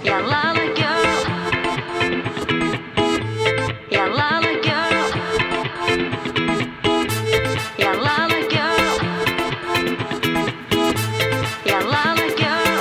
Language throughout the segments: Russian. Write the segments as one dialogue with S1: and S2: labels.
S1: Я Lala girl. Я Lala girl. Я Lala girl. Я Lala girl.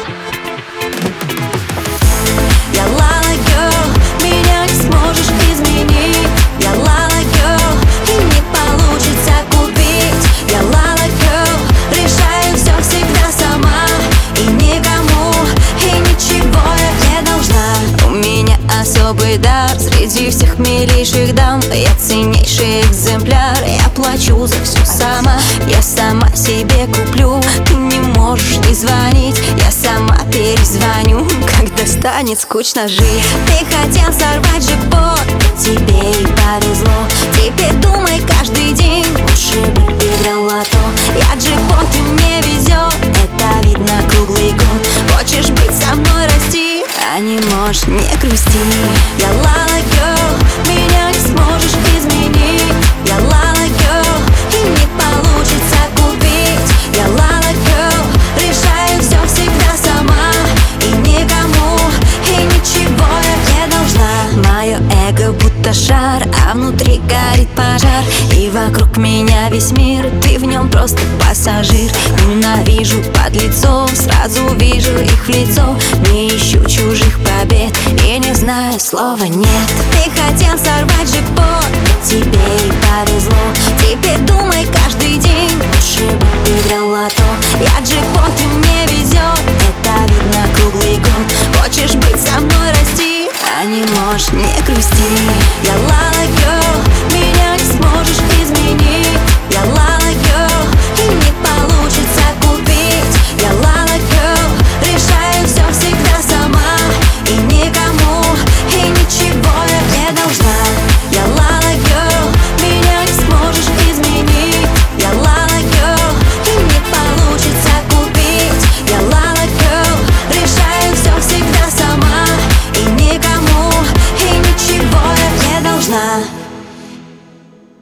S1: Я Lala girl. Меня не сможешь изменить. Я Lala girl. И не получится купить. Я Lala girl. Решаю все всегда сама. И никому, и ничего я не должна. У меня особый дар среди всех милейших дам. Я ценнейший экземпляр. Я плачу за все сама. Я сама себе куплю. Ты не можешь не звонить. Я сама перезвоню, когда станет скучно жить. Ты хотел сорвать джекпот, тебе и повезло. Теперь думай каждый день, лучше бы выиграл лото. Я джекпот, и мне везет, это видно круглый год. Хочешь быть со мной, расти, а не можешь, не грусти. Я Lala girl, меня не сможешь изменить. Я Lala girl, и не получится купить. Я Lala girl, решаю все всегда сама. И никому, и ничего я не должна. Мое эго будто шар, а внутри горит пожар. И вокруг меня весь мир, ты в нем просто пассажир. Ненавижу подлецов, сразу вижу их в лицо. Не ищу чужих побед и не знаю слова нет. Ты хотел сорвать джекпот, тебе и повезло. Теперь думай каждый день, лучше бы выиграл лото. Я джекпот, и мне везет, это видно круглый год. Хочешь быть со мной, расти, а не можешь, не грусти.